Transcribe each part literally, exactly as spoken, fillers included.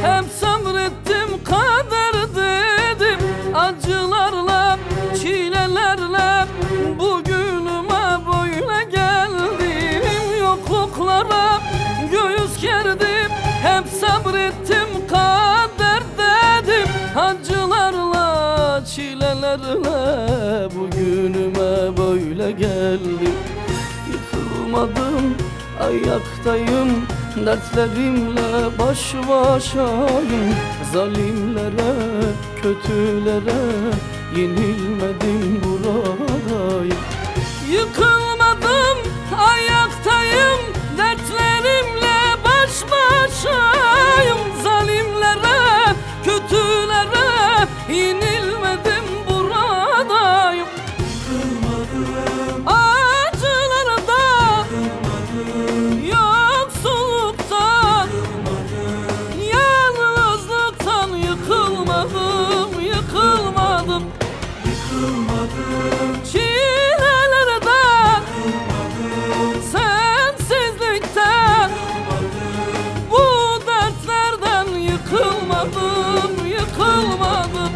hep sabrettim, kader dedim. Acılarla, çilelerle bugünüme böyle geldim. Yokluklara göğüs gerdim, hep sabrettim, kader dedim. Acılarla, çilelerle bugünüme böyle geldim. Yıkılmadım, ayaktayım, dertlerimle baş başayım. Zalimlere, kötülere yenilmedim, buradayım. Yıkılmadım, ayaktayım, dertlerimle baş başayım. Zalimlere, kötülere yenilmedim, buradayım. Yıkılmadım, acılarda, yıkılmadım, yoksulluktan, yıkılmadım, yalnızlıktan yıkılmadım, yıkılmadım. yıkılmadım, Çilelerden, yıkılmadım, sensizlikten, yıkılmadım, bu dertlerden yıkılmadım, yıkılmadım.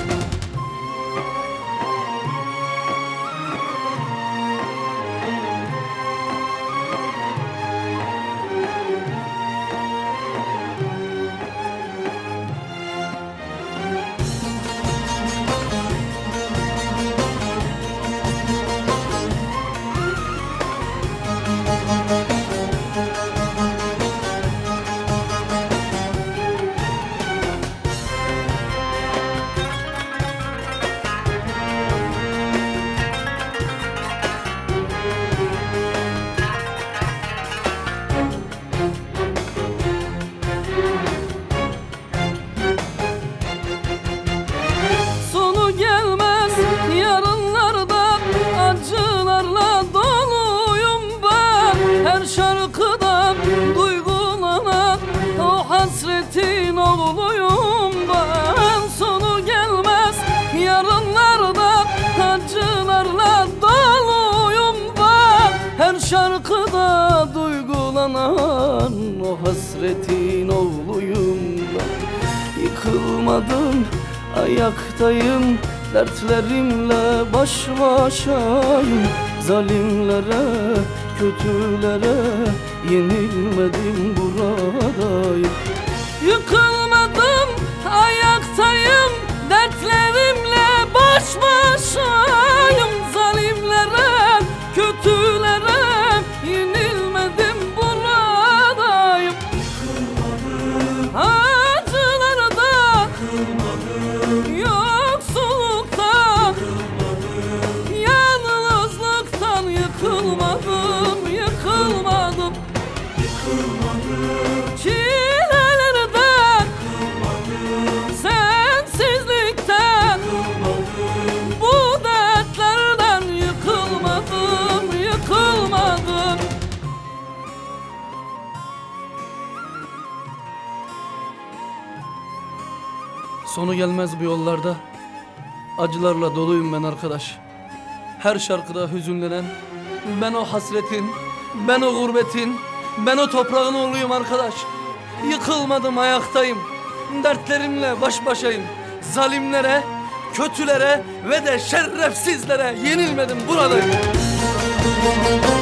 Sonu gelmez yarınlarda, acılarla doluyum ben. Her şarkıda duygulanan o hasretin oğluyum ben. Sonu gelmez yarınlarda, acılarla doluyum ben. Her şarkıda duygulanan o hasretin oğluyum ben. Yıkılmadım, ayaktayım, dertlerimle baş başayım. Zalimlere, kötülere yenilmedim, buradayım. Yıkılmadım, ayaktayım, dertlerimle baş başayım. Zalimlere, kötülere yenilmedim, buradayım. Acılarda, yoksulluktan, yalnızlıktan yıkılmadım, yıkılmadım. Çilelerden, sensizlikten, bu dertlerden yıkılmadım, yıkılmadım. Sonu gelmez bu yollarda, acılarla doluyum ben arkadaş. Her şarkıda hüzünlenen, ben o hasretin, ben o gurbetin, ben o toprağın oğluyum arkadaş. Yıkılmadım, ayaktayım, dertlerimle baş başayım. Zalimlere, kötülere ve de şerefsizlere yenilmedim, buradayım.